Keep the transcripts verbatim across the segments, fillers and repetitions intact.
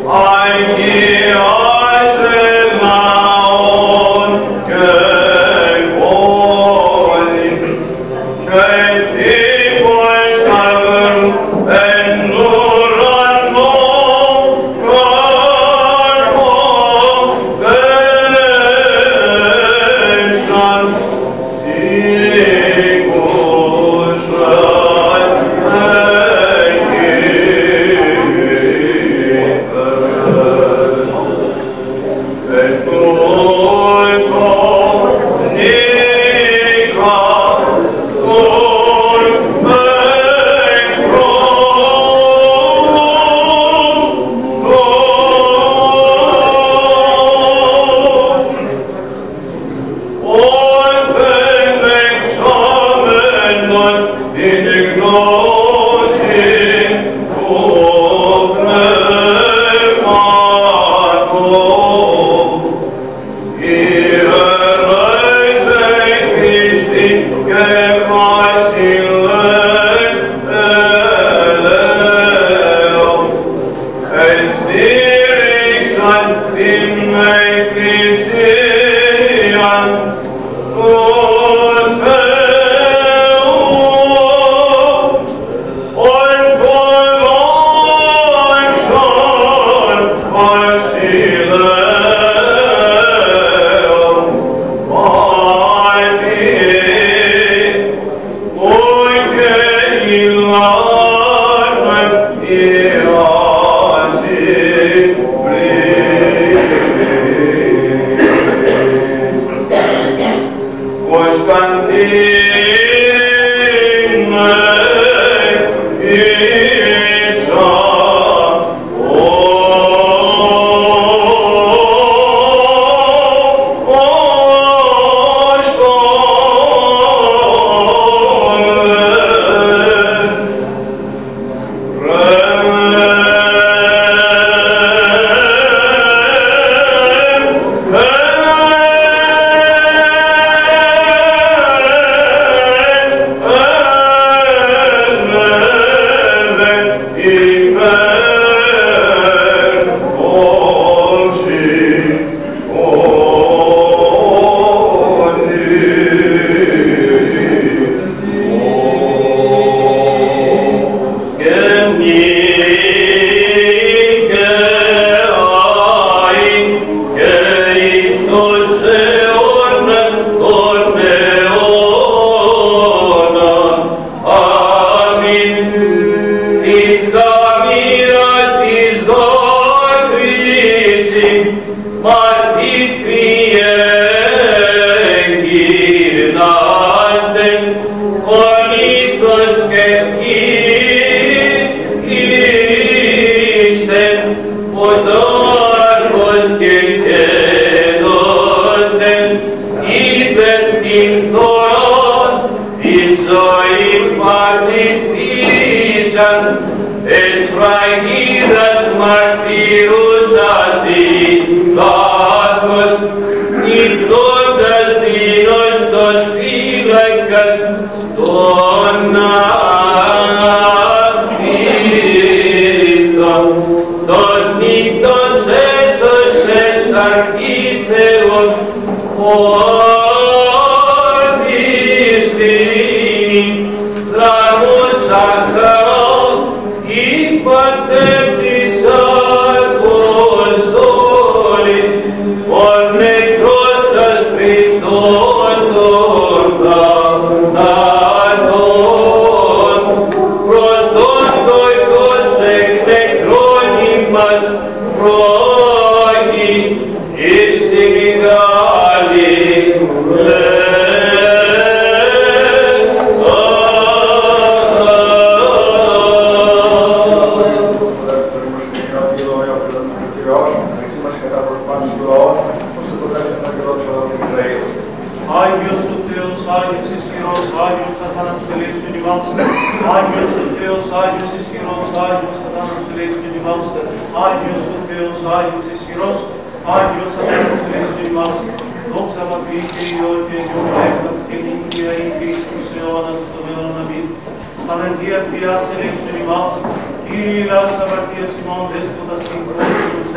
Stare via, via, silenzio di massa, chi la stamattina Simone, despota, stinco,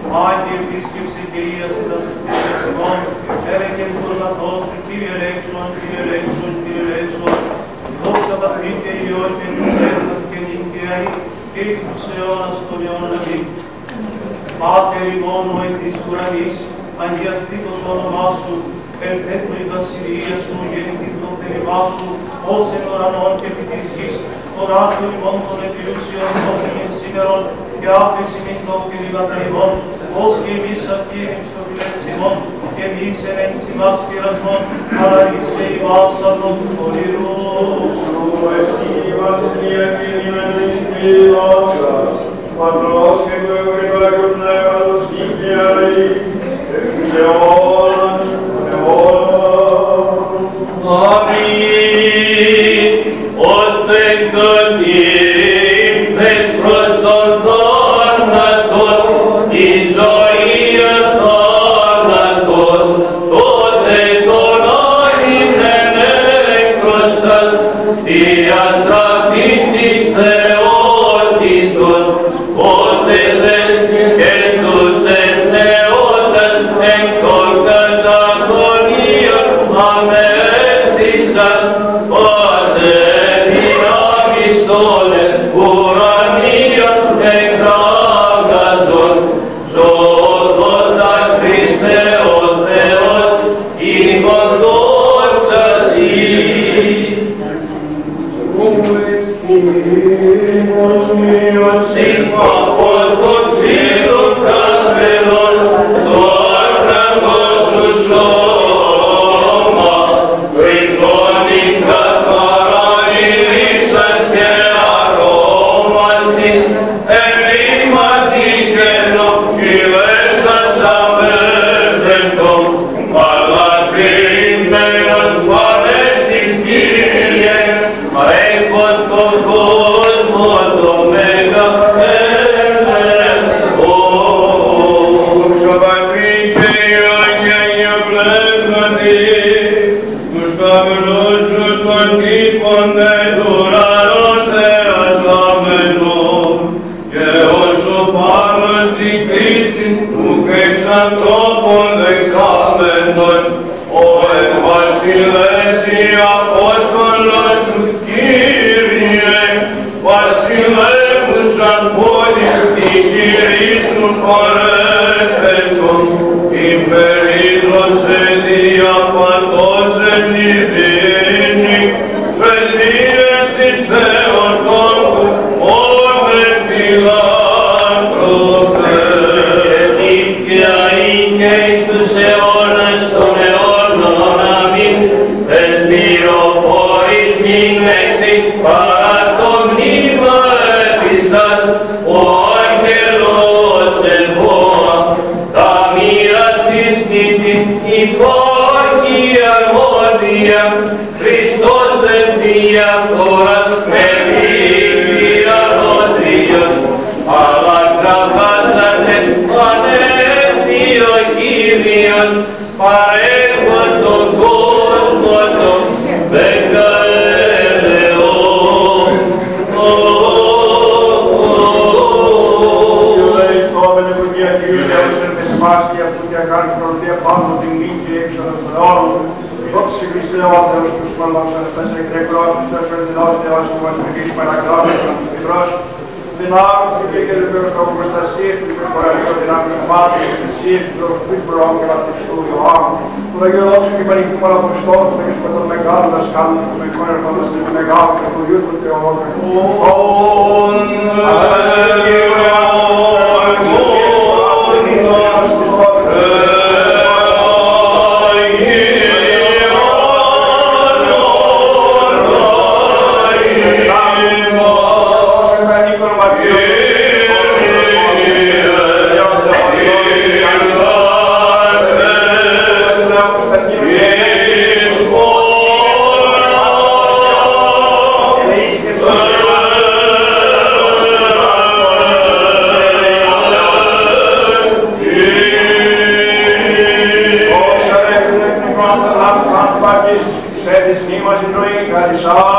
Άγιε επίσκεψη Κυρίας ήτας εστίρες ημών, έρεκεν προς αυτός του Κύριε ελέξον, Κύριε ελέξον, Κύριε ελέξον, δόξα Πατρί και Υιό και Πνεύματος και νύχια και εις τους αιώνας των αιώνων αμήν. Πάτερ ημών ο εκ της ουρανής, αγιαστήτως το όνομά σου, ελθέτω η βασιλεία σου, γεννηθήτω το θέλημά σου, ως εν ουρανών και επί της γης, το ράδιο ημών των επιούσιων των ημών σήμερων, και άφεση μην το κηρύγματα ημών, ως και εμείς αφήνεις το φιλέτς ημών, και εμείς ενέξ ημάς πειρασμών, αλλά εις και ημάς από του χωρίου. Σου εσύ η βασιλεία και η μενής ποιότητας, Πατρός και του Ευρωβουλίου Πνεύματος νύχιαη, εκ τους αιώνας των αιώνων. Αμήν. Ότε κατήρυμπες προς τον θάνατον, η ζωή αθάνατον, τότε τον άνοιξεν έκτος σας, τη αστραφή της θεότητος, ότε δεν και τους τεχνεώτας εν των καταφωνίων αμέστησας, πάσε δυνάμεις των ουρανίων εκράγατον, ζώδοντα Χριστέ ο Θεός, ημών δόξα Συ. Από τον σύλλον καθελών, το άγραφο σου σώμα, φρυγώνει καθαρά ηρίσας και αρώμαση, ερήματι κενό, ηλέσας αμέδευτον, αλλά κρυμμένος παρέστης Κύριε, έχον τον κόσμο το μέγα έλεγχο. Δόξα Πατρί και Υιό και Αγίου Πνεύματι, τους καμενούς σου των τύπων εν ουρανός θεασάμενον, και όσο πάνω στη κρίση του εξ ανθρώπων δεξάμενον, ο εν βασιλέσει Απόστολος σου Κύριε, βασιλεύουσαν πόλης τη κηρύσσουν χωρέσεντον, υπερίδωσε διαπαντός εν ειρήνη, παιδείες της Θεοτόκου, όνεν φιλάνθρωπε. Και δίκαια είναι εις τους αιώνας των αιώνων, αμήν, τες πληροφορείς μην εξή, παρά το μνήμα επιστάς, ο άγγελος ελβόα, τα μοίρα της νύχτης υπάρχει αρμόδια, Χριστός δεν διαφθοράς με δίκη αρμόδιον, αλλά κραβάσατε ανέστη ο Κύριος, παρέχον τον κόσμο τον δεκαέλεον. Και αυτού και αγάρει προλία πάνω την νίκη και έξοδος των αιώνων. Δόξα Χριστέ ο Θεός τους μάλλον σε εκρέκρος, τους εφερδινός Θεός που μας μιλήσει παρακράτως των Πετρός, δυνάμεις του και ελευθέρως των προστασίες του και κοραλίων δυνάμεις του μάτια και θυσίες του τροφής προών και βαπτιστού Ιωάννου. Του Αγίου Δόξου και πανηγικού Μαλαποριστών, του Αγίου με τον μεγάλο δασκάλου, του Μεγικών ερχόντας και του μεγάλου και του Ιού του Θεολόγου. Σ'